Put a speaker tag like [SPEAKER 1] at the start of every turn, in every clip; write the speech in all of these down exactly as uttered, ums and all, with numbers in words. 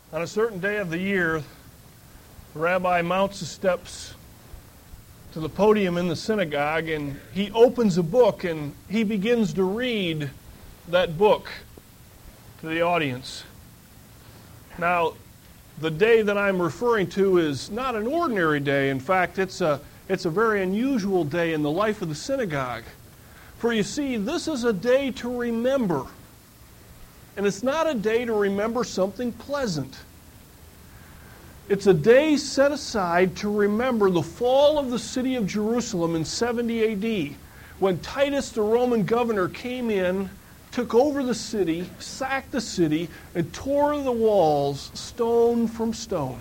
[SPEAKER 1] On a certain day of the year, the rabbi mounts the steps to the podium in the synagogue, and he opens a book and he begins to read that book to the audience. Now, the day that I'm referring to is not an ordinary day. In fact, it's a, it's a very unusual day in the life of the synagogue. For you see, this is a day to remember. And it's not a day to remember something pleasant. It's a day set aside to remember the fall of the city of Jerusalem in seventy A D, when Titus, the Roman governor, came in, took over the city, sacked the city, and tore the walls stone from stone.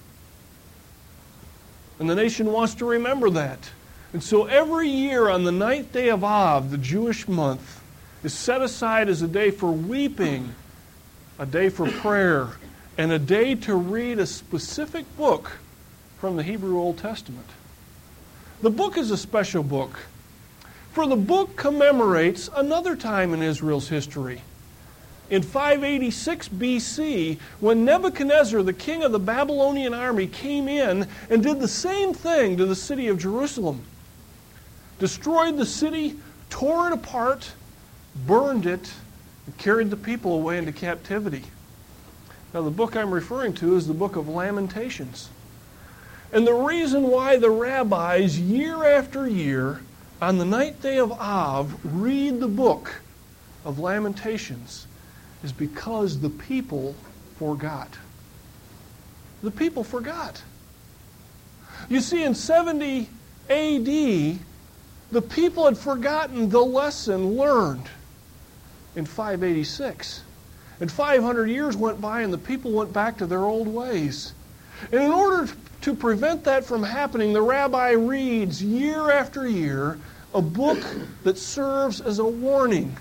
[SPEAKER 1] And the nation wants to remember that. And so every year on the ninth day of Av, the Jewish month, is set aside as a day for weeping, a day for prayer, and a day to read a specific book from the Hebrew Old Testament. The book is a special book, for the book commemorates another time in Israel's history. In five eighty-six B C, when Nebuchadnezzar, the king of the Babylonian army, came in and did the same thing to the city of Jerusalem. Destroyed the city, tore it apart, burned it, and carried the people away into captivity. Now, the book I'm referring to is the book of Lamentations. And the reason why the rabbis, year after year, on the ninth day of Av, read the book of Lamentations is because the people forgot. The people forgot. You see, in seventy A D, the people had forgotten the lesson learned in five eighty-six. And five hundred years went by and the people went back to their old ways. And in order to prevent that from happening, the rabbi reads year after year a book that serves as a warning.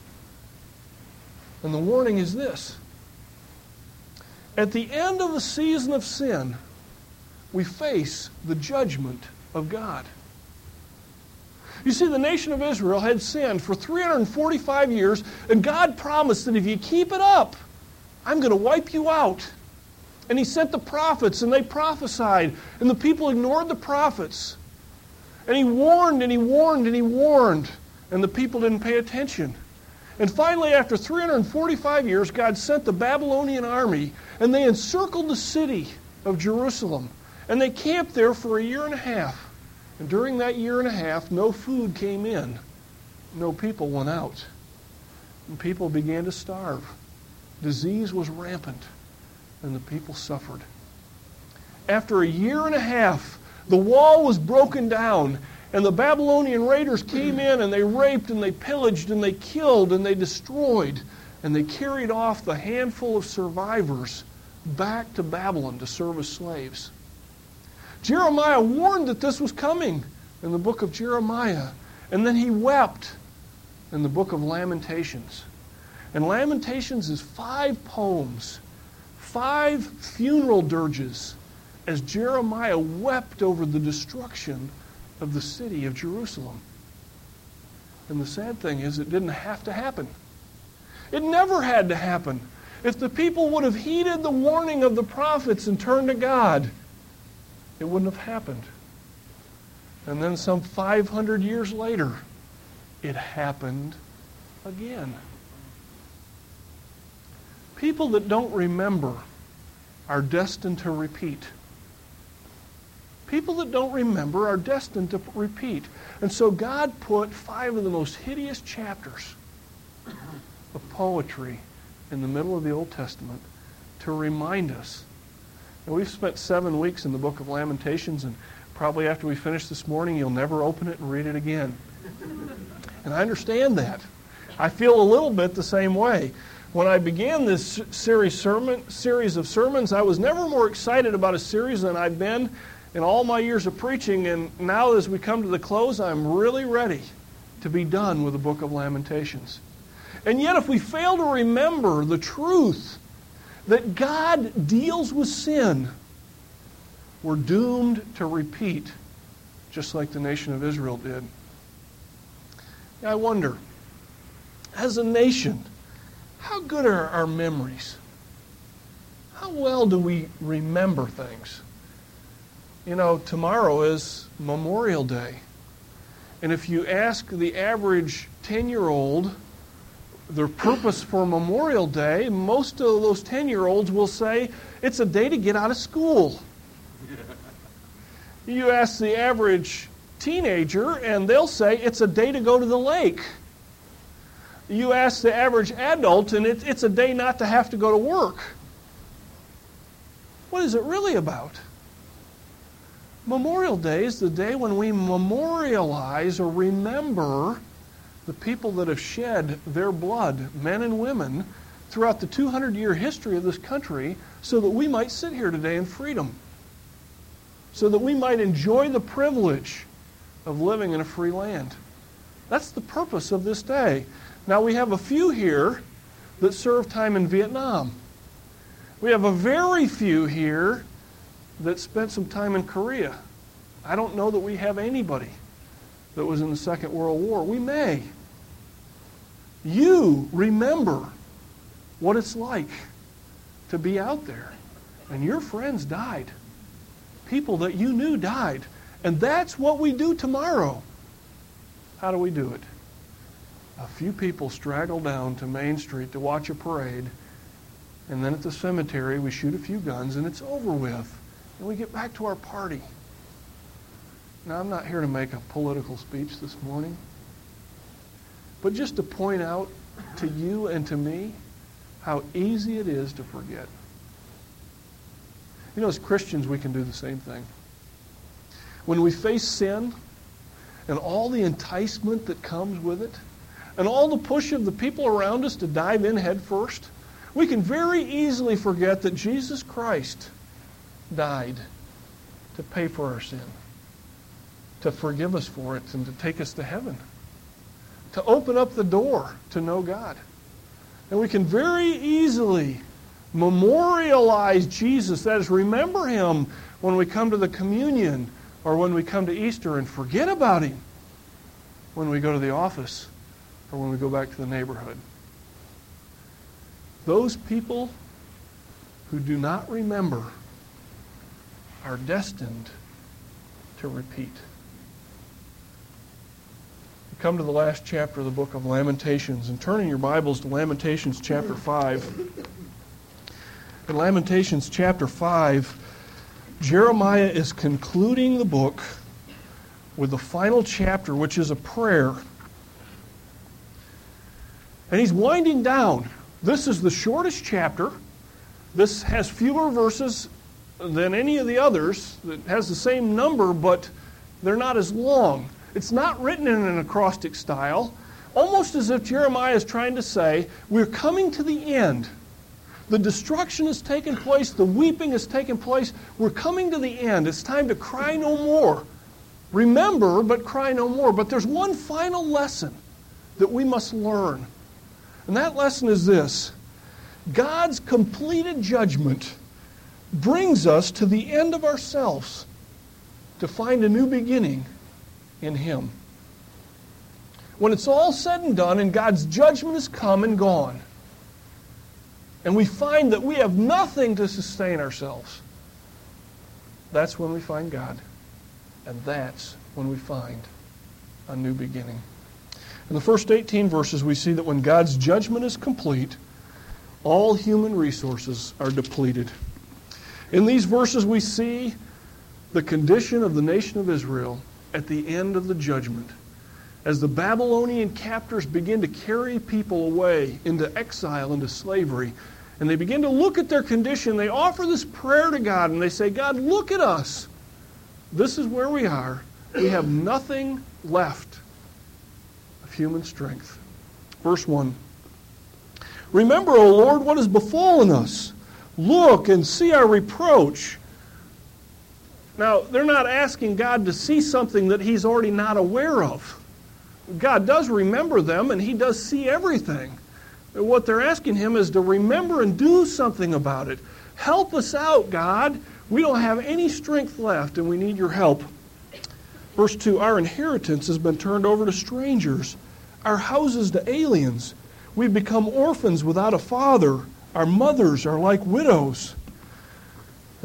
[SPEAKER 1] And the warning is this: at the end of the season of sin, we face the judgment of God. You see, the nation of Israel had sinned for three hundred forty-five years, and God promised that if you keep it up, I'm going to wipe you out. And He sent the prophets, and they prophesied, and the people ignored the prophets. And He warned, and He warned, and He warned, and the people didn't pay attention. And finally, after three hundred forty-five years, God sent the Babylonian army, and they encircled the city of Jerusalem. And they camped there for a year and a half. And during that year and a half, no food came in. No people went out. And people began to starve. Disease was rampant. And the people suffered. After a year and a half, the wall was broken down. And the Babylonian raiders came in and they raped and they pillaged and they killed and they destroyed. And they carried off the handful of survivors back to Babylon to serve as slaves. Jeremiah warned that this was coming in the book of Jeremiah. And then he wept in the book of Lamentations. And Lamentations is five poems, five funeral dirges, as Jeremiah wept over the destruction of the city of Jerusalem. And the sad thing is, it didn't have to happen. It never had to happen. If the people would have heeded the warning of the prophets and turned to God, it wouldn't have happened. And then some five hundred years later, it happened again. People that don't remember are destined to repeat. People that don't remember are destined to repeat. And so God put five of the most hideous chapters of poetry in the middle of the Old Testament to remind us. And we've spent seven weeks in the book of Lamentations, and probably after we finish this morning, you'll never open it and read it again. And I understand that. I feel a little bit the same way. When I began this series, sermon, series of sermons, I was never more excited about a series than I've been in all my years of preaching. And now as we come to the close, I'm really ready to be done with the book of Lamentations. And yet if we fail to remember the truth that God deals with sin, we're doomed to repeat, just like the nation of Israel did. I wonder, as a nation, how good are our memories? how well do we remember things? You know, tomorrow is Memorial Day. And if you ask the average ten-year-old their purpose for Memorial Day, most of those ten-year-olds will say, it's a day to get out of school. You ask the average teenager, and they'll say, it's a day to go to the lake. You ask the average adult, and it, it's a day not to have to go to work. What is it really about? Memorial Day is the day when we memorialize or remember the people that have shed their blood, men and women, throughout the two hundred year history of this country so that we might sit here today in freedom, so that we might enjoy the privilege of living in a free land. That's the purpose of this day. Now, we have a few here that served time in Vietnam. We have a very few here that spent some time in Korea. I don't know that we have anybody that was in the Second World War. We may. You remember what it's like to be out there. And your friends died. People that you knew died. And that's what we do tomorrow. How do we do it? A few people straggle down to Main Street to watch a parade, and then at the cemetery we shoot a few guns and it's over with. And we get back to our party. Now, I'm not here to make a political speech this morning, but just to point out to you and to me how easy it is to forget. You know, as Christians, we can do the same thing. When we face sin and all the enticement that comes with it, and all the push of the people around us to dive in head first, we can very easily forget that Jesus Christ died to pay for our sin, to forgive us for it, and to take us to heaven, to open up the door to know God. And we can very easily memorialize Jesus, that is, remember Him when we come to the communion or when we come to Easter, and forget about Him when we go to the office or when we go back to the neighborhood. Those people who do not remember are destined to repeat. We come to the last chapter of the book of Lamentations, and turn in your Bibles to Lamentations chapter five. In Lamentations chapter five, Jeremiah is concluding the book with the final chapter, which is a prayer. And he's winding down. This is the shortest chapter. This has fewer verses than any of the others. It has the same number, but they're not as long. It's not written in an acrostic style, almost as if Jeremiah is trying to say, we're coming to the end. The destruction has taken place. The weeping has taken place. We're coming to the end. It's time to cry no more. Remember, but cry no more. But there's one final lesson that we must learn. And that lesson is this: God's completed judgment brings us to the end of ourselves to find a new beginning in Him. When it's all said and done and God's judgment has come and gone, and we find that we have nothing to sustain ourselves, that's when we find God. And that's when we find a new beginning. In the first eighteen verses, we see that when God's judgment is complete, all human resources are depleted. In these verses, we see the condition of the nation of Israel at the end of the judgment. As the Babylonian captors begin to carry people away into exile, into slavery, and they begin to look at their condition, they offer this prayer to God, and they say, God, look at us. This is where we are. We have nothing left of human strength. Verse one. Remember, O Lord, what has befallen us. Look and see our reproach. Now, they're not asking God to see something that He's already not aware of. God does remember them, and He does see everything. What they're asking Him is to remember and do something about it. Help us out, God. We don't have any strength left, and we need your help. Verse two, our inheritance has been turned over to strangers, our houses to aliens. We've become orphans without a father. Our mothers are like widows.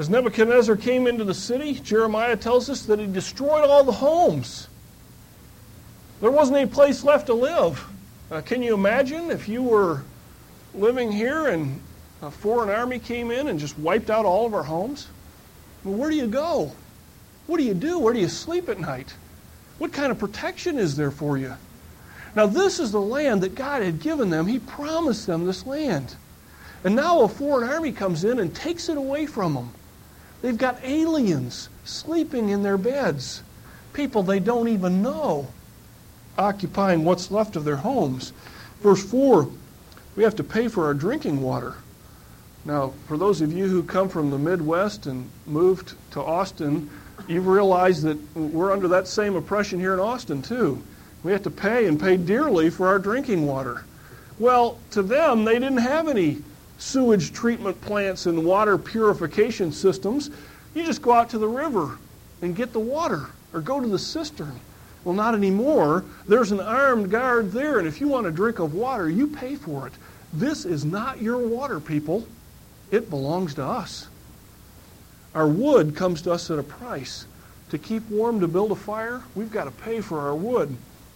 [SPEAKER 1] As Nebuchadnezzar came into the city, Jeremiah tells us that he destroyed all the homes. There wasn't any place left to live. Uh, can you imagine if you were living here and a foreign army came in and just wiped out all of our homes? Well, where do you go? What do you do? Where do you sleep at night? What kind of protection is there for you? Now, this is the land that God had given them. He promised them this land. And now a foreign army comes in and takes it away from them. They've got aliens sleeping in their beds. People they don't even know occupying what's left of their homes. Verse four, we have to pay for our drinking water. Now, for those of you who come from the Midwest and moved to Austin, you've realized that we're under that same oppression here in Austin, too. We have to pay and pay dearly for our drinking water. Well, to them, they didn't have any sewage treatment plants and water purification systems. You just go out to the river and get the water, or go to the cistern. Well, not anymore. There's an armed guard there, and if you want a drink of water, you pay for it. This is not your water, people. It belongs to us. Our wood comes to us at a price. To keep warm, to build a fire, we've got to pay for our wood.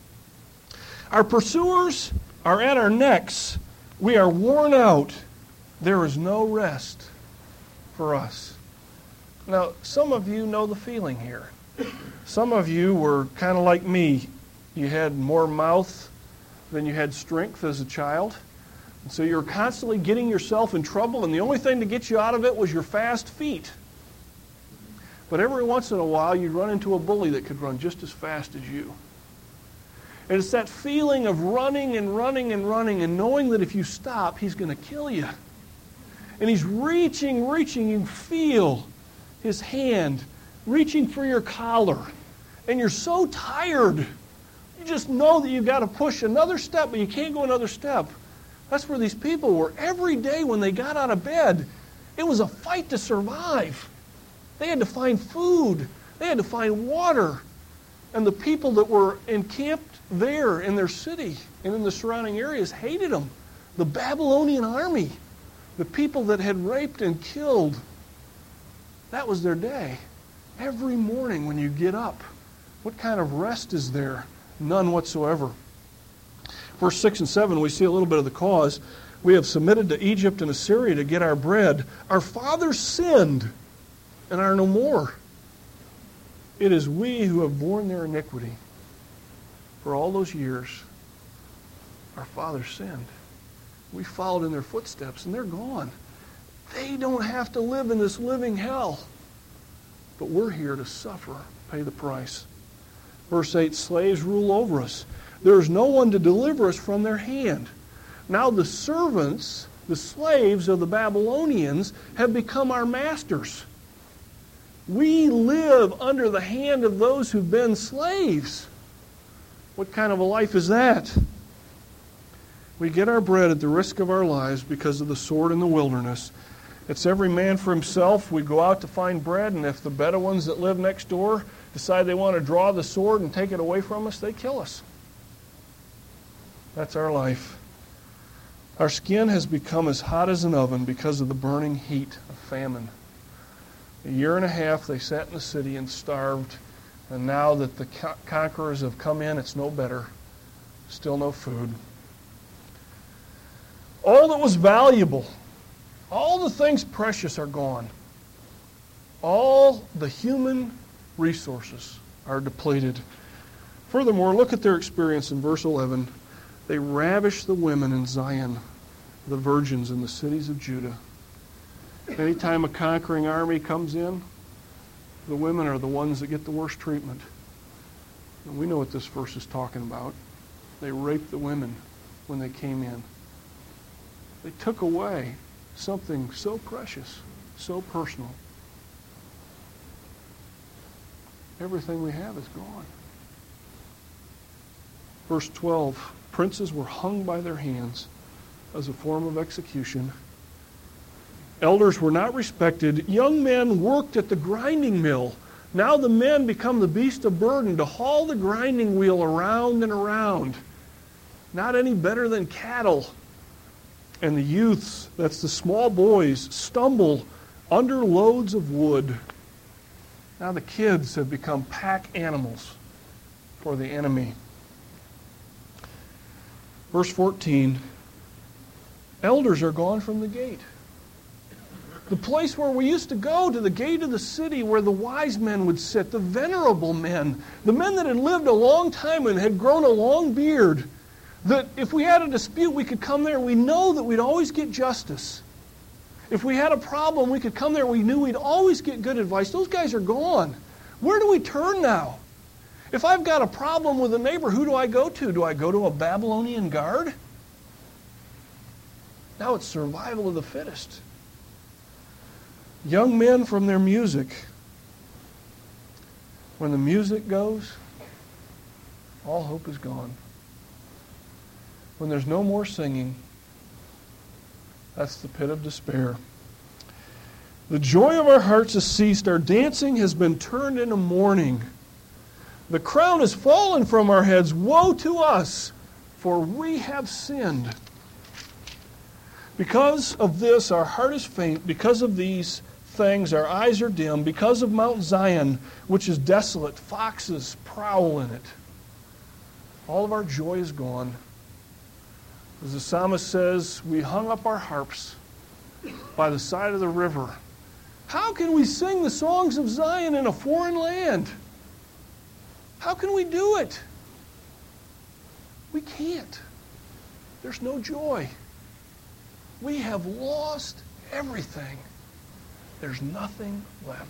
[SPEAKER 1] Our pursuers are at our necks. We are worn out. There is no rest for us. Now, some of you know the feeling here. Some of you were kind of like me. You had more mouth than you had strength as a child. And so you were constantly getting yourself in trouble, and the only thing to get you out of it was your fast feet. But every once in a while, you'd run into a bully that could run just as fast as you. And it's that feeling of running and running and running and knowing that if you stop, he's going to kill you. And he's reaching, reaching. You feel his hand reaching for your collar. And you're so tired. You just know that you've got to push another step, but you can't go another step. That's where these people were. Every day when they got out of bed, it was a fight to survive. They had to find food. They had to find water. And the people that were encamped there in their city and in the surrounding areas hated them. The Babylonian army, the people that had raped and killed, that was their day. Every morning when you get up, what kind of rest is there? None whatsoever. Verse six and seven, we see a little bit of the cause. We have submitted to Egypt and Assyria to get our bread. Our fathers sinned and are no more. It is we who have borne their iniquity. For all those years, our fathers sinned. We followed in their footsteps, and they're gone. They don't have to live in this living hell. But we're here to suffer, pay the price. Verse eight, slaves rule over us. There is no one to deliver us from their hand. Now the servants, the slaves of the Babylonians, have become our masters. We live under the hand of those who've been slaves. What kind of a life is that? We get our bread at the risk of our lives because of the sword in the wilderness. It's every man for himself. We go out to find bread, and if the Bedouins that live next door decide they want to draw the sword and take it away from us, they kill us. That's our life. Our skin has become as hot as an oven because of the burning heat of famine. A year and a half they sat in the city and starved, and now that the conquerors have come in, it's no better. Still no food. All that was valuable, all the things precious are gone. All the human resources are depleted. Furthermore, look at their experience in verse eleven. They ravish the women in Zion, the virgins in the cities of Judah. Anytime a conquering army comes in, the women are the ones that get the worst treatment. And we know what this verse is talking about. They raped the women when they came in. They took away something so precious, so personal. Everything we have is gone. Verse twelve, princes were hung by their hands as a form of execution. Elders were not respected. Young men worked at the grinding mill. Now the men become the beast of burden to haul the grinding wheel around and around. Not any better than cattle. And the youths, that's the small boys, stumble under loads of wood. Now the kids have become pack animals for the enemy. Verse fourteen, elders are gone from the gate. The place where we used to go, to the gate of the city where the wise men would sit, the venerable men, the men that had lived a long time and had grown a long beard, that if we had a dispute, we could come there. We know that we'd always get justice. If we had a problem, we could come there. We knew we'd always get good advice. Those guys are gone. Where do we turn now? If I've got a problem with a neighbor, who do I go to? Do I go to a Babylonian guard? Now it's survival of the fittest. Young men from their music. When the music goes, all hope is gone. When there's no more singing, that's the pit of despair. The joy of our hearts has ceased. Our dancing has been turned into mourning. The crown has fallen from our heads. Woe to us, for we have sinned. Because of this, our heart is faint. Because of these things, our eyes are dim. Because of Mount Zion, which is desolate, foxes prowl in it. All of our joy is gone. As the psalmist says, we hung up our harps by the side of the river. How can we sing the songs of Zion in a foreign land? How can we do it? We can't. There's no joy. We have lost everything. There's nothing left.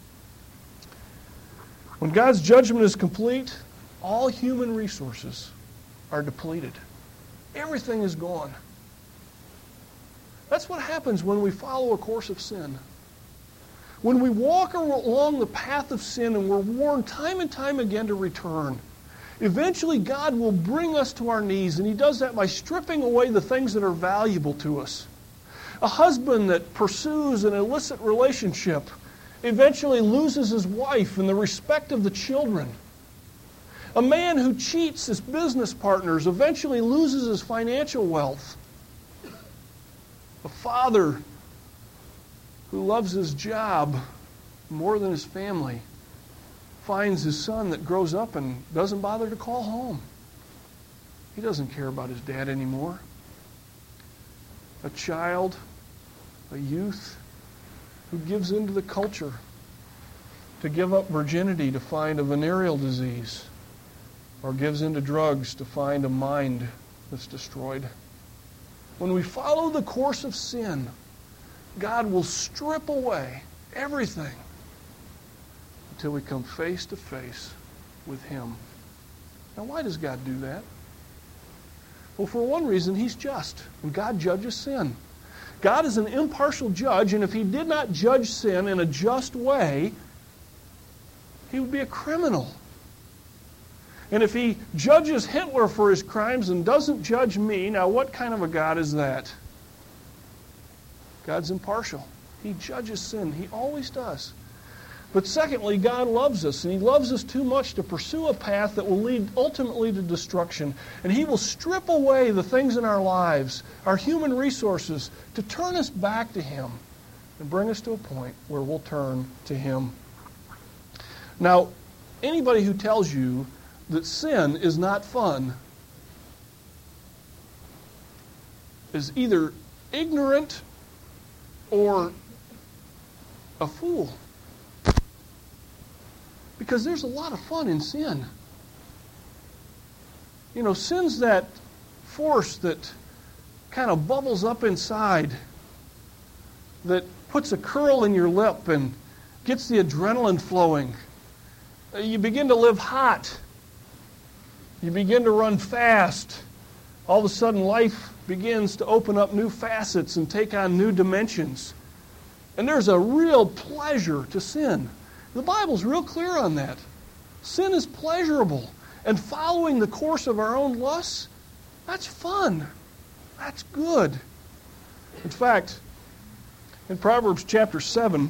[SPEAKER 1] When God's judgment is complete, all human resources are depleted. Everything is gone. That's what happens when we follow a course of sin. When we walk along the path of sin and we're warned time and time again to return, eventually God will bring us to our knees, and He does that by stripping away the things that are valuable to us. A husband that pursues an illicit relationship eventually loses his wife and the respect of the children. A man who cheats his business partners eventually loses his financial wealth. A father who loves his job more than his family finds his son that grows up and doesn't bother to call home. He doesn't care about his dad anymore. A child, a youth who gives into the culture to give up virginity to find a venereal disease, or gives into drugs to find a mind that's destroyed. When we follow the course of sin, God will strip away everything until we come face to face with Him. Now, why does God do that? Well, for one reason, He's just, and God judges sin. God is an impartial judge, and if He did not judge sin in a just way, He would be a criminal. And if He judges Hitler for his crimes and doesn't judge me, now what kind of a God is that? God's impartial. He judges sin. He always does. But secondly, God loves us, and He loves us too much to pursue a path that will lead ultimately to destruction. And He will strip away the things in our lives, our human resources, to turn us back to Him and bring us to a point where we'll turn to Him. Now, anybody who tells you that sin is not fun is either ignorant or a fool. Because there's a lot of fun in sin. You know, sin's that force that kind of bubbles up inside, that puts a curl in your lip and gets the adrenaline flowing. You begin to live hot. You begin to run fast. All of a sudden, life begins to open up new facets and take on new dimensions. And there's a real pleasure to sin. The Bible's real clear on that. Sin is pleasurable. And following the course of our own lusts, that's fun. That's good. In fact, in Proverbs chapter seven,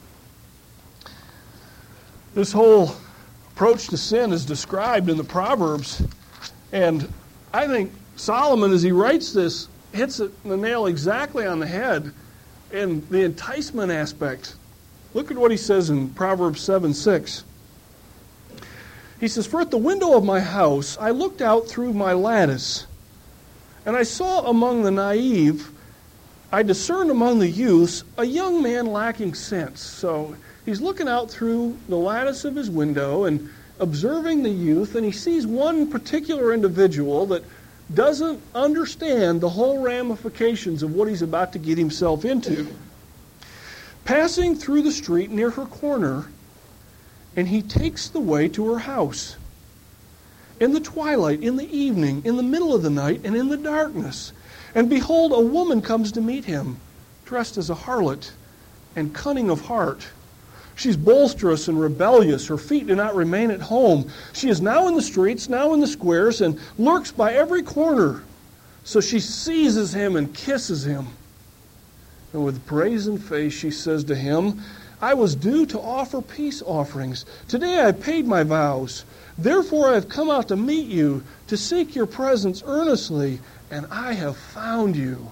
[SPEAKER 1] this whole approach to sin is described in the Proverbs. And I think Solomon, as he writes this, hits it, the nail exactly on the head and the enticement aspect. Look at what he says in Proverbs seven six. He says, "For at the window of my house I looked out through my lattice, and I saw among the naive, I discerned among the youths, a young man lacking sense." So he's looking out through the lattice of his window and observing the youth, and he sees one particular individual that doesn't understand the whole ramifications of what he's about to get himself into. Passing through the street near her corner, and he takes the way to her house. In the twilight, in the evening, in the middle of the night, and in the darkness. And behold, a woman comes to meet him, dressed as a harlot and cunning of heart. She's boisterous and rebellious. Her feet do not remain at home. She is now in the streets, now in the squares, and lurks by every corner. So she seizes him and kisses him. And with brazen face she says to him, "I was due to offer peace offerings. Today I paid my vows. Therefore I have come out to meet you, to seek your presence earnestly, and I have found you.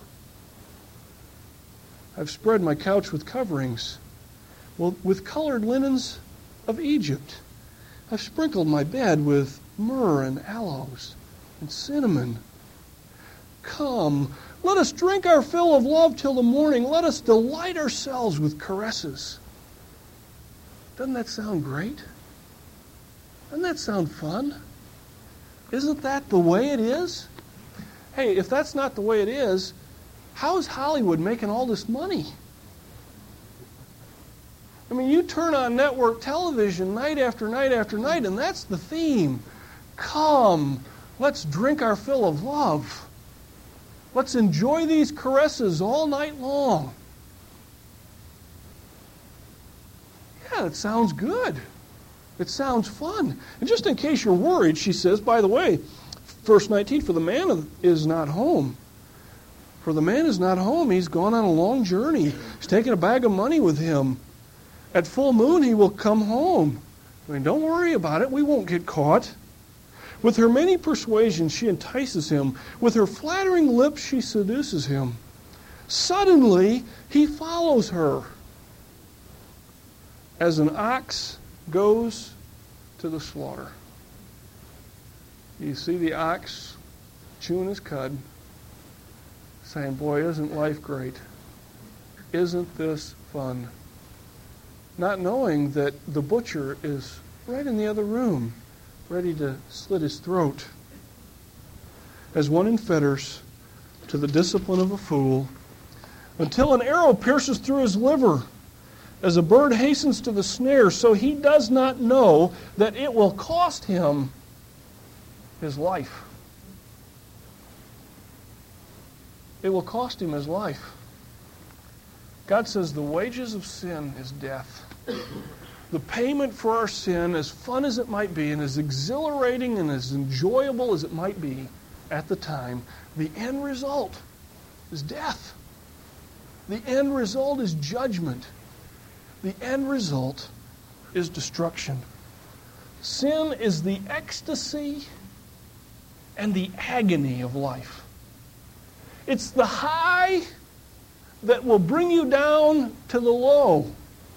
[SPEAKER 1] I've spread my couch with coverings, well, with colored linens of Egypt. I've sprinkled my bed with myrrh and aloes and cinnamon. Come, let us drink our fill of love till the morning. Let us delight ourselves with caresses." Doesn't that sound great? Doesn't that sound fun? Isn't that the way it is? Hey, if that's not the way it is, how is Hollywood making all this money? I mean, you turn on network television night after night after night, and that's the theme. Come, let's drink our fill of love. Let's enjoy these caresses all night long. Yeah, it sounds good. It sounds fun. And just in case you're worried, she says, by the way, verse nineteen, "For the man is not home." For the man is not home. He's gone on a long journey. He's taken a bag of money with him. At full moon he will come home. I mean, don't worry about it. We won't get caught. With her many persuasions she entices him. With her flattering lips she seduces him. Suddenly he follows her, as an ox goes to the slaughter. You see the ox chewing his cud, saying, "Boy, isn't life great? Isn't this fun?" Not knowing that the butcher is right in the other room, ready to slit his throat. As one in fetters to the discipline of a fool, until an arrow pierces through his liver. As a bird hastens to the snare, so he does not know that it will cost him his life. It will cost him his life. God says the wages of sin is death. The payment for our sin, as fun as it might be, and as exhilarating and as enjoyable as it might be at the time, the end result is death. The end result is judgment. The end result is destruction. Sin is the ecstasy and the agony of life. It's the high that will bring you down to the low.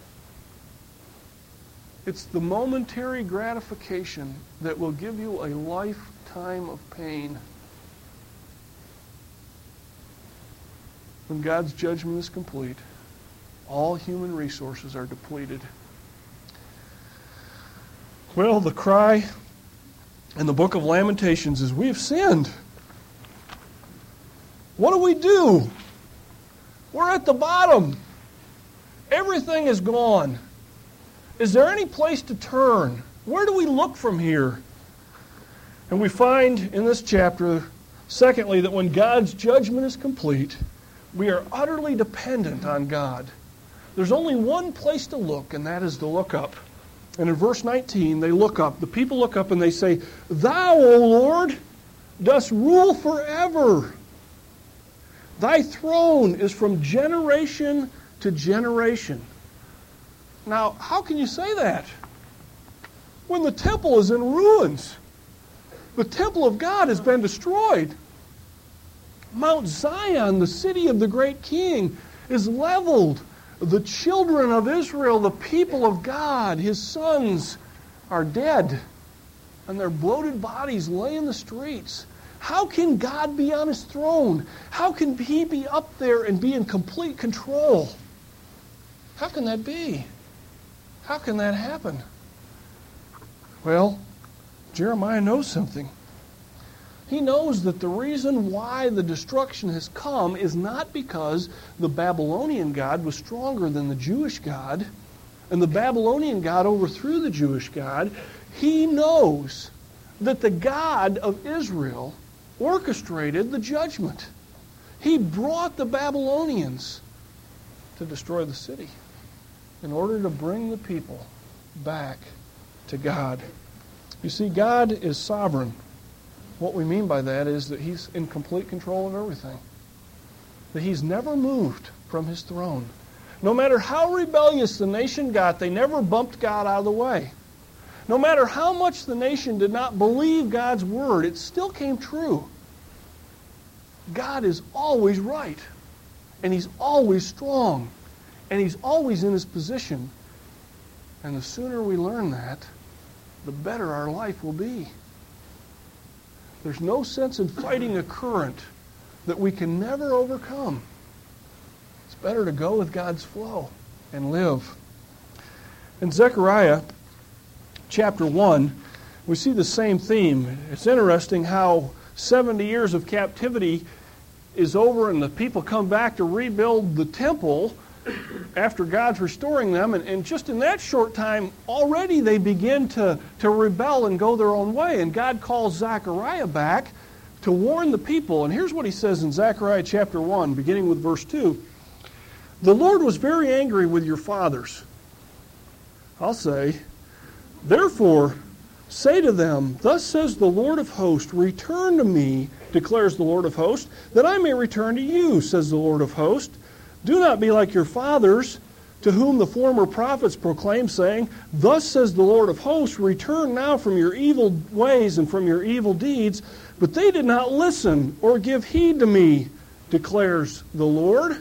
[SPEAKER 1] It's the momentary gratification that will give you a lifetime of pain. When God's judgment is complete, all human resources are depleted. Well, the cry in the book of Lamentations is, "We have sinned. What do we do? We're at the bottom. Everything is gone. Is there any place to turn? Where do we look from here?" And we find in this chapter, secondly, that when God's judgment is complete, we are utterly dependent on God. There's only one place to look, and that is to look up. And in verse nineteen, they look up. The people look up and they say, "Thou, O Lord, dost rule forever. Thy throne is from generation to generation." Now, how can you say that when the temple is in ruins? The temple of God has been destroyed. Mount Zion, the city of the great king, is leveled. The children of Israel, the people of God, His sons, are dead, and their bloated bodies lay in the streets. How can God be on His throne? How can He be up there and be in complete control? How can that be? How can that happen? Well, Jeremiah knows something. He knows that the reason why the destruction has come is not because the Babylonian God was stronger than the Jewish God, and the Babylonian God overthrew the Jewish God. He knows that the God of Israel orchestrated the judgment. He brought the Babylonians to destroy the city in order to bring the people back to God. You see, God is sovereign. What we mean by that is that He's in complete control of everything. That He's never moved from His throne. No matter how rebellious the nation got, they never bumped God out of the way. No matter how much the nation did not believe God's word, it still came true. God is always right. And He's always strong. And He's always in His position. And the sooner we learn that, the better our life will be. There's no sense in fighting a current that we can never overcome. It's better to go with God's flow and live. In Zechariah chapter one, we see the same theme. It's interesting how seventy years of captivity is over and the people come back to rebuild the temple after God's restoring them. And, and just in that short time, already they begin to, to rebel and go their own way. And God calls Zechariah back to warn the people. And here's what he says in Zechariah chapter one, beginning with verse two. The Lord was very angry with your fathers. I'll say, therefore, say to them, thus says the Lord of hosts, return to me, declares the Lord of hosts, that I may return to you, says the Lord of hosts. Do not be like your fathers, to whom the former prophets proclaimed, saying, thus says the Lord of hosts, return now from your evil ways and from your evil deeds. But they did not listen or give heed to me, declares the Lord.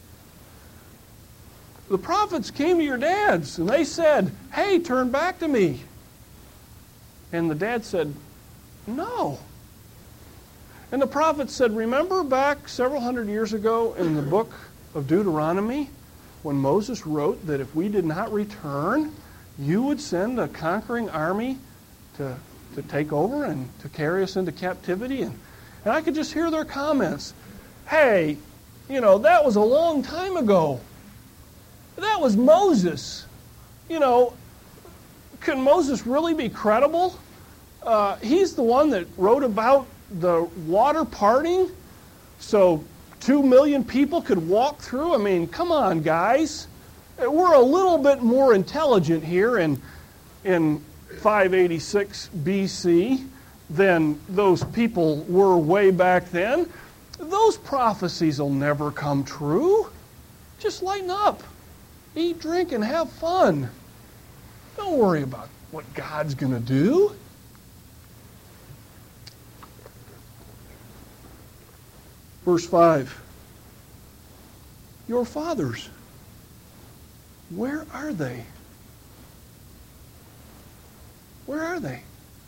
[SPEAKER 1] The prophets came to your dads, and they said, hey, turn back to me. And the dad said, no. And the prophet said, remember back several hundred years ago in the book of Deuteronomy, when Moses wrote that if we did not return, you would send a conquering army to, to take over and to carry us into captivity? And, and I could just hear their comments. Hey, you know, that was a long time ago. That was Moses. You know, can Moses really be credible? Uh, he's the one that wrote about the water parting so two million people could walk through. I mean, come on, guys. We're a little bit more intelligent here in, in five eighty-six B C than those people were way back then. Those prophecies will never come true. Just lighten up. Eat, drink, and have fun. Don't worry about what God's going to do. Verse five. Your fathers, where are they? Where are they?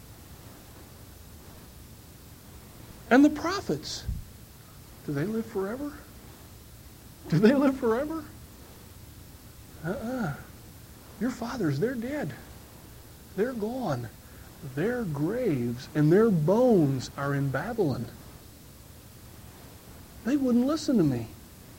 [SPEAKER 1] And the prophets, do they live forever? Do they live forever? Uh-uh. Your fathers, they're dead. They're gone. Their graves and their bones are in Babylon. They wouldn't listen to me.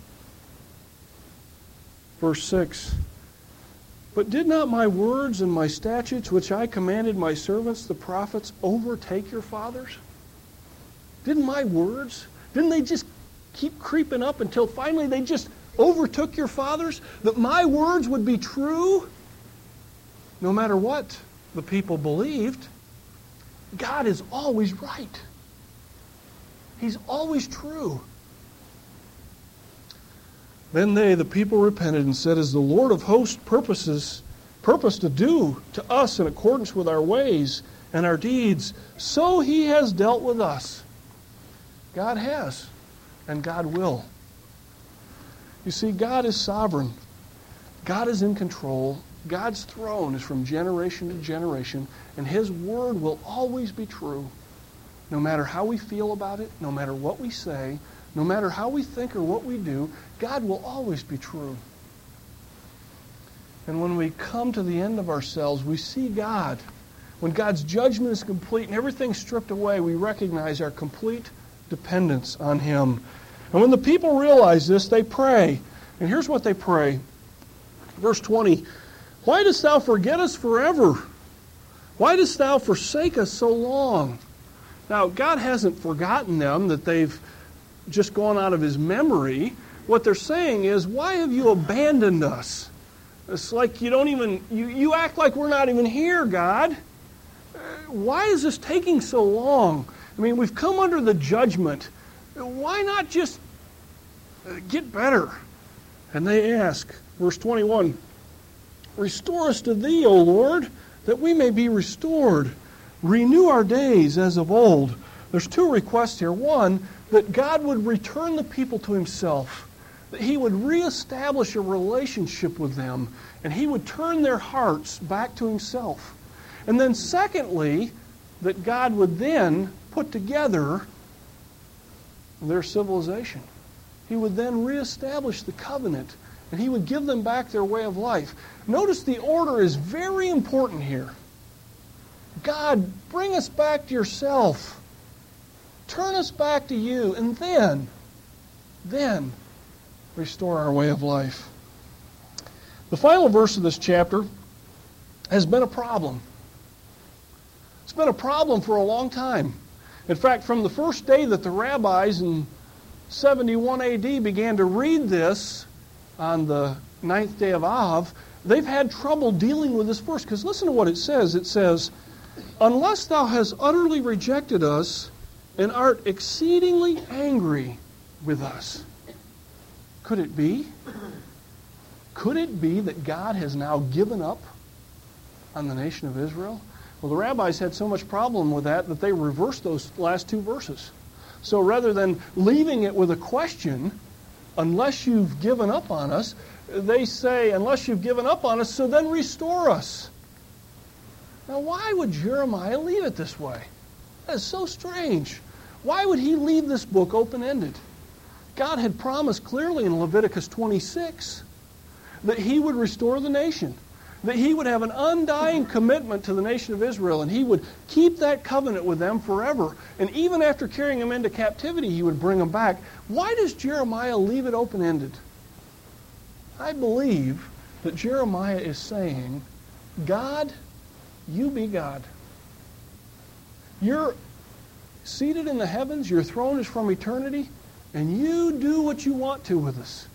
[SPEAKER 1] Verse six. But did not my words and my statutes, which I commanded my servants, the prophets, overtake your fathers? Didn't my words, didn't they just keep creeping up until finally they just overtook your fathers? That my words would be true? No matter what the people believed, God is always right. He's always true. Then they, the people, repented and said, as the Lord of hosts purposes, purposed to do to us in accordance with our ways and our deeds, so He has dealt with us. God has, and God will. You see, God is sovereign. God is in control. God's throne is from generation to generation, and His word will always be true. No matter how we feel about it, no matter what we say, no matter how we think or what we do, God will always be true. And when we come to the end of ourselves, we see God. When God's judgment is complete and everything's stripped away, we recognize our complete dependence on Him. And when the people realize this, they pray. And here's what they pray. Verse twenty, "Why dost thou forget us forever? Why dost thou forsake us so long?" Now, God hasn't forgotten them, that they've just gone out of His memory. What they're saying is, why have you abandoned us? It's like you don't even, you, you act like we're not even here, God. Why is this taking so long? I mean, we've come under the judgment. Why not just get better? And they ask, verse twenty-one, "Restore us to Thee, O Lord, that we may be restored. Renew our days as of old." There's two requests here. One, that God would return the people to Himself, that He would reestablish a relationship with them, and He would turn their hearts back to Himself. And then secondly, that God would then put together their civilization. He would then reestablish the covenant, and He would give them back their way of life. Notice the order is very important here. God, bring us back to Yourself. Turn us back to You, and then, then, restore our way of life. The final verse of this chapter has been a problem. It's been a problem for a long time. In fact, from the first day that the rabbis in seventy-one A D began to read this on the ninth day of Av, they've had trouble dealing with this verse. Because listen to what it says. It says, "Unless thou hast utterly rejected us and art exceedingly angry with us." Could it be? Could it be that God has now given up on the nation of Israel? Well, the rabbis had so much problem with that that they reversed those last two verses. So rather than leaving it with a question, "Unless you've given up on us," they say, "Unless you've given up on us, so then restore us." Now, why would Jeremiah leave it this way? That is so strange. Why would he leave this book open-ended? God had promised clearly in Leviticus twenty-six that He would restore the nation, that He would have an undying commitment to the nation of Israel, and He would keep that covenant with them forever. And even after carrying them into captivity, He would bring them back. Why does Jeremiah leave it open-ended? I believe that Jeremiah is saying, God, You be God. You're seated in the heavens, Your throne is from eternity, and You do what You want to with us.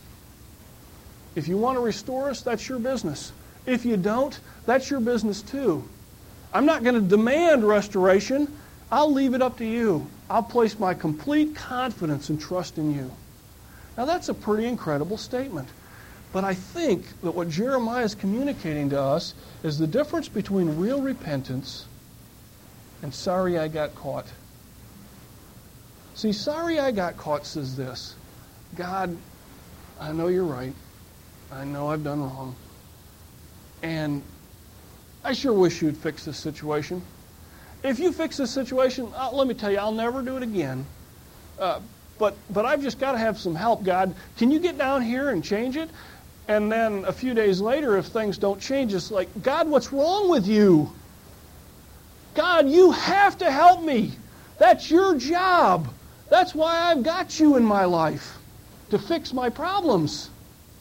[SPEAKER 1] If You want to restore us, that's Your business. If You don't, that's Your business too. I'm not going to demand restoration. I'll leave it up to You. I'll place my complete confidence and trust in You. Now that's a pretty incredible statement. But I think that what Jeremiah is communicating to us is the difference between real repentance and sorry I got caught. See, sorry I got caught says this: God, I know You're right. I know I've done wrong. And I sure wish You'd fix this situation. If You fix this situation, uh, let me tell you, I'll never do it again. Uh, but but I've just got to have some help, God. Can You get down here and change it? And then a few days later, if things don't change, it's like, God, what's wrong with You? God, You have to help me. That's Your job. That's why I've got You in my life, to fix my problems.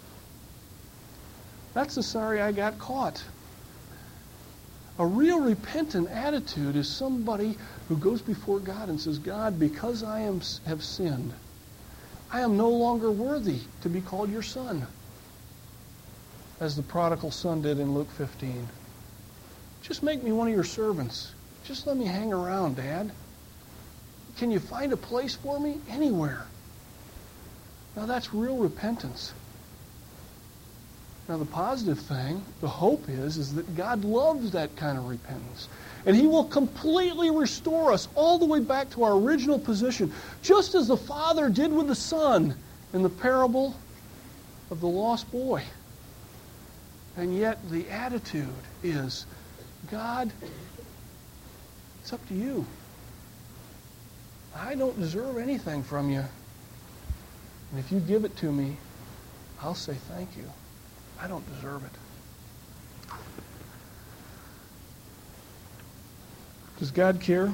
[SPEAKER 1] That's the sorry I got caught. A real repentant attitude is somebody who goes before God and says, God, because I am have sinned, I am no longer worthy to be called Your son. As the prodigal son did in Luke fifteen. Just make me one of Your servants. Just let me hang around, Dad. Can You find a place for me? Anywhere. Now that's real repentance. Now the positive thing, the hope is, is that God loves that kind of repentance. And He will completely restore us all the way back to our original position, just as the Father did with the Son in the parable of the lost boy. And yet the attitude is, God, it's up to you. I don't deserve anything from you. And if you give it to me, I'll say thank you. I don't deserve it. Does God care?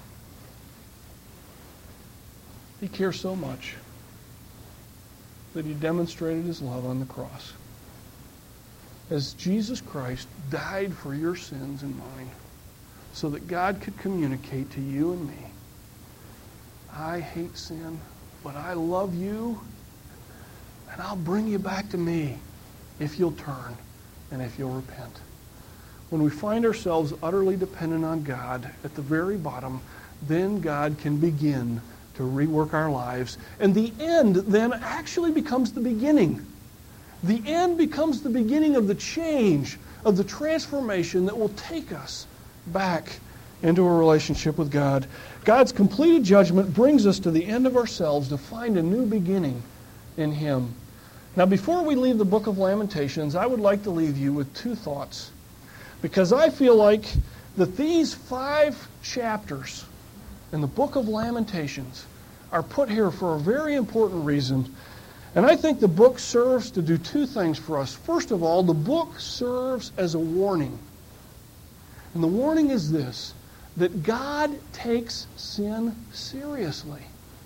[SPEAKER 1] He cares so much that He demonstrated His love on the cross. As Jesus Christ died for your sins and mine, so that God could communicate to you and me, I hate sin, but I love you, and I'll bring you back to me if you'll turn and if you'll repent. When we find ourselves utterly dependent on God at the very bottom, then God can begin to rework our lives. And the end then actually becomes the beginning. The end becomes the beginning of the change, of the transformation that will take us back into a relationship with God. God's completed judgment brings us to the end of ourselves to find a new beginning in Him. Now, before we leave the book of Lamentations, I would like to leave you with two thoughts. Because I feel like that these five chapters in the book of Lamentations are put here for a very important reason. And I think the book serves to do two things for us. First of all, the book serves as a warning. And the warning is this, that God takes sin seriously.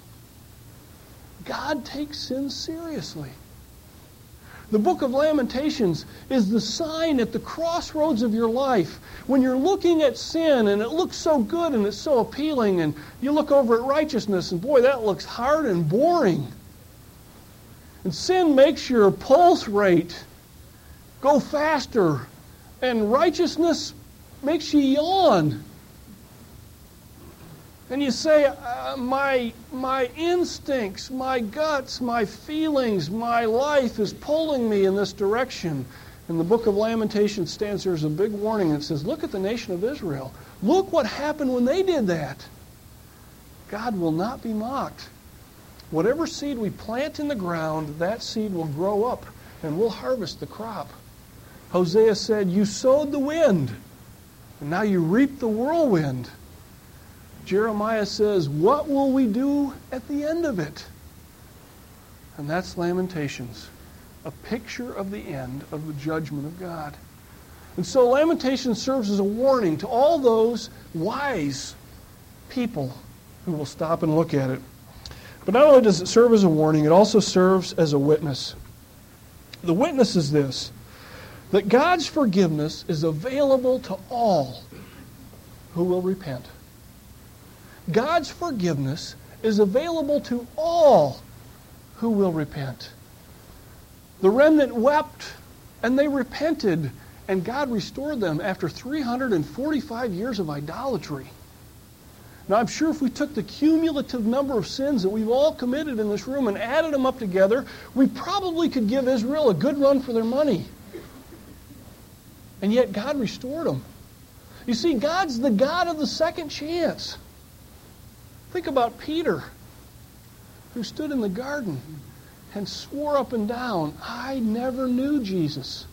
[SPEAKER 1] God takes sin seriously. The book of Lamentations is the sign at the crossroads of your life. When you're looking at sin and it looks so good and it's so appealing, and you look over at righteousness and boy, that looks hard and boring. And sin makes your pulse rate go faster, and righteousness makes you yawn. And you say, uh, my, my instincts, my guts, my feelings, my life is pulling me in this direction. And the book of Lamentations stands there as a big warning that says, look at the nation of Israel. Look what happened when they did that. God will not be mocked. Whatever seed we plant in the ground, that seed will grow up and we'll harvest the crop. Hosea said, you sowed the wind, and now you reap the whirlwind. Jeremiah says, what will we do at the end of it? And that's Lamentations, a picture of the end of the judgment of God. And so Lamentations serves as a warning to all those wise people who will stop and look at it. But not only does it serve as a warning, it also serves as a witness. The witness is this, that God's forgiveness is available to all who will repent. God's forgiveness is available to all who will repent. The remnant wept and they repented, and God restored them after three hundred forty-five years of idolatry. Now, I'm sure if we took the cumulative number of sins that we've all committed in this room and added them up together, we probably could give Israel a good run for their money. And yet God restored them. You see, God's the God of the second chance. Think about Peter, who stood in the garden and swore up and down, I never knew Jesus.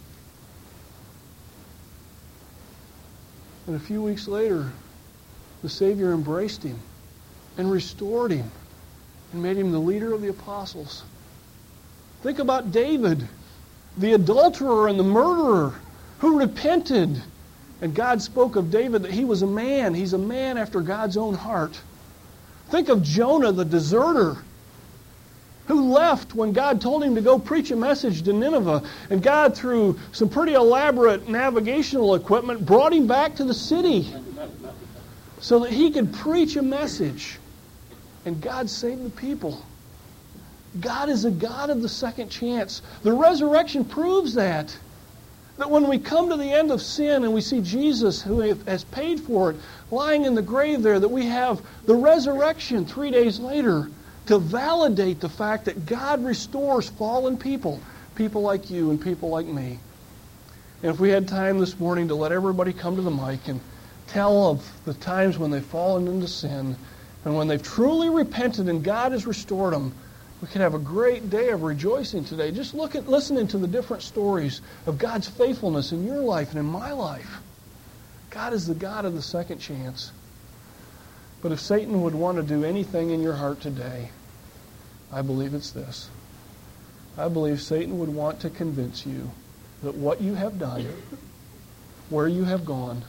[SPEAKER 1] And a few weeks later, the Savior embraced him and restored him and made him the leader of the apostles. Think about David, the adulterer and the murderer, who repented. And God spoke of David that he was a man. He's a man after God's own heart. Think of Jonah, the deserter, who left when God told him to go preach a message to Nineveh. And God, through some pretty elaborate navigational equipment, brought him back to the city so that he could preach a message. And God saved the people. God is a God of the second chance. The resurrection proves that. That when we come to the end of sin and we see Jesus, who has paid for it, lying in the grave there, that we have the resurrection three days later to validate the fact that God restores fallen people, people like you and people like me. And if we had time this morning to let everybody come to the mic and tell of the times when they've fallen into sin and when they've truly repented and God has restored them, We could have a great day of rejoicing today. Just look at, listening to the different stories of God's faithfulness in your life and in my life. God is the God of the second chance. But if Satan would want to do anything in your heart today, I believe it's this. I believe Satan would want to convince you that what you have done, where you have gone,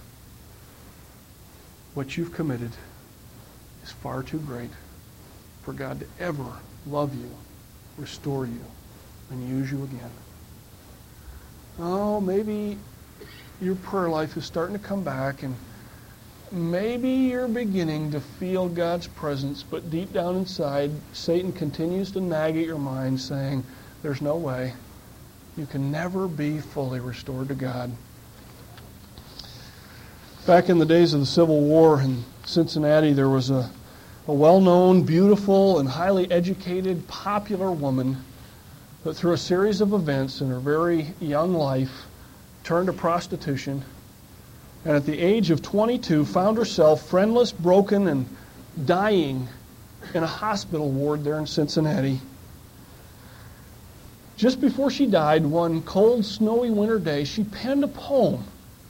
[SPEAKER 1] what you've committed is far too great for God to ever love you, restore you, and use you again. Oh, maybe your prayer life is starting to come back, and maybe you're beginning to feel God's presence, but deep down inside, Satan continues to nag at your mind, saying, there's no way. You can never be fully restored to God. Back in the days of the Civil War in Cincinnati, there was a, a well-known, beautiful, and highly educated, popular woman that through a series of events in her very young life turned to prostitution, and at the age of twenty-two found herself friendless, broken, and dying in a hospital ward there in Cincinnati. Just before she died, one cold, snowy winter day, she penned a poem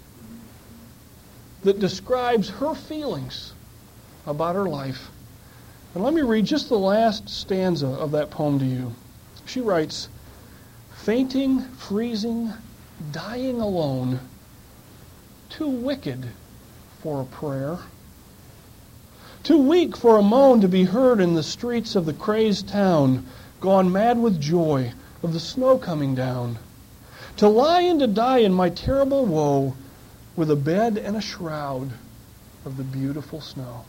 [SPEAKER 1] that describes her feelings about her life. And let me read just the last stanza of that poem to you. She writes, fainting, freezing, dying alone, too wicked for a prayer, too weak for a moan to be heard in the streets of the crazed town, gone mad with joy of the snow coming down, to lie and to die in my terrible woe, with a bed and a shroud of the beautiful snow.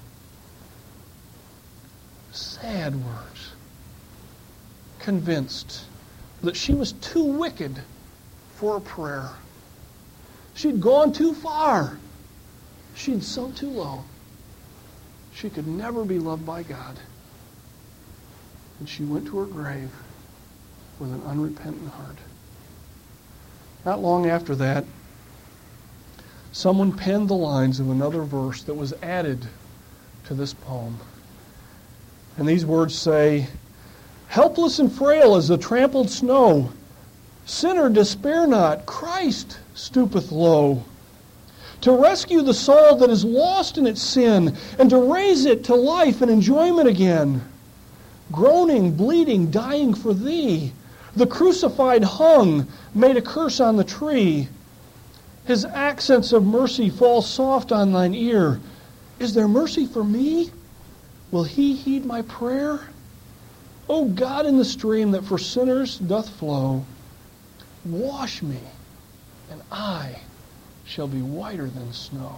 [SPEAKER 1] Sad words. Convinced that she was too wicked for a prayer. She'd gone too far. She'd sunk too low. She could never be loved by God. And she went to her grave with an unrepentant heart. Not long after that, someone penned the lines of another verse that was added to this poem. And these words say, helpless and frail as the trampled snow, sinner, despair not, Christ stoopeth low, to rescue the soul that is lost in its sin, and to raise it to life and enjoyment again. Groaning, bleeding, dying for thee, the crucified hung, made a curse on the tree. His accents of mercy fall soft on thine ear. Is there mercy for me? Will he heed my prayer? O God, in the stream that for sinners doth flow, wash me, and I shall be whiter than snow.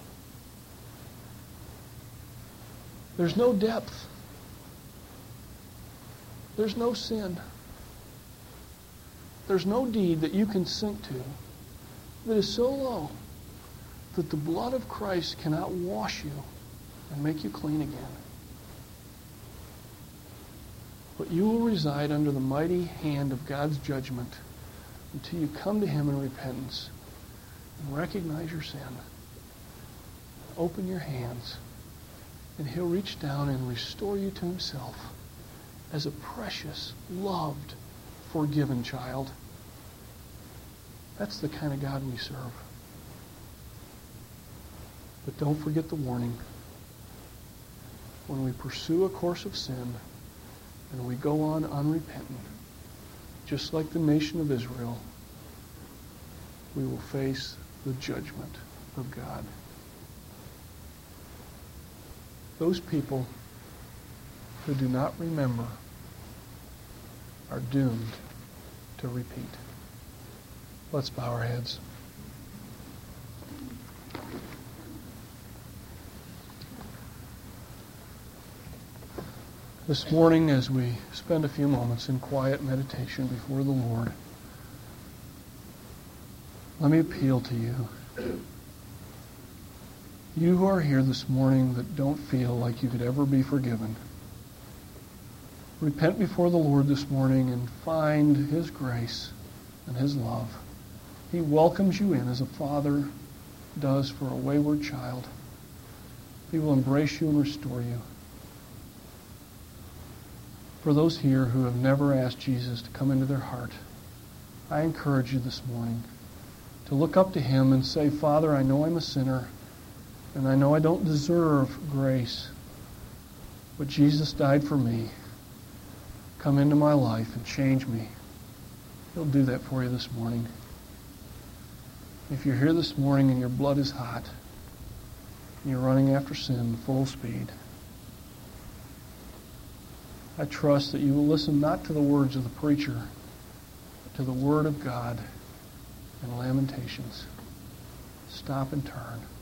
[SPEAKER 1] There's no depth. There's no sin. There's no deed that you can sink to that is so low that the blood of Christ cannot wash you and make you clean again. But you will reside under the mighty hand of God's judgment until you come to Him in repentance and recognize your sin. Open your hands, and He'll reach down and restore you to Himself as a precious, loved, forgiven child. That's the kind of God we serve. But don't forget the warning. When we pursue a course of sin and we go on unrepentant, just like the nation of Israel, we will face the judgment of God. Those people who do not remember are doomed to repeat. Let's bow our heads. This morning, as we spend a few moments in quiet meditation before the Lord, let me appeal to you. You who are here this morning that don't feel like you could ever be forgiven, repent before the Lord this morning and find His grace and His love. He welcomes you in as a father does for a wayward child. He will embrace you and restore you. For those here who have never asked Jesus to come into their heart, I encourage you this morning to look up to Him and say, Father, I know I'm a sinner, and I know I don't deserve grace, but Jesus died for me. Come into my life and change me. He'll do that for you this morning. If you're here this morning and your blood is hot, and you're running after sin full speed, I trust that you will listen not to the words of the preacher, but to the Word of God in Lamentations. Stop and turn.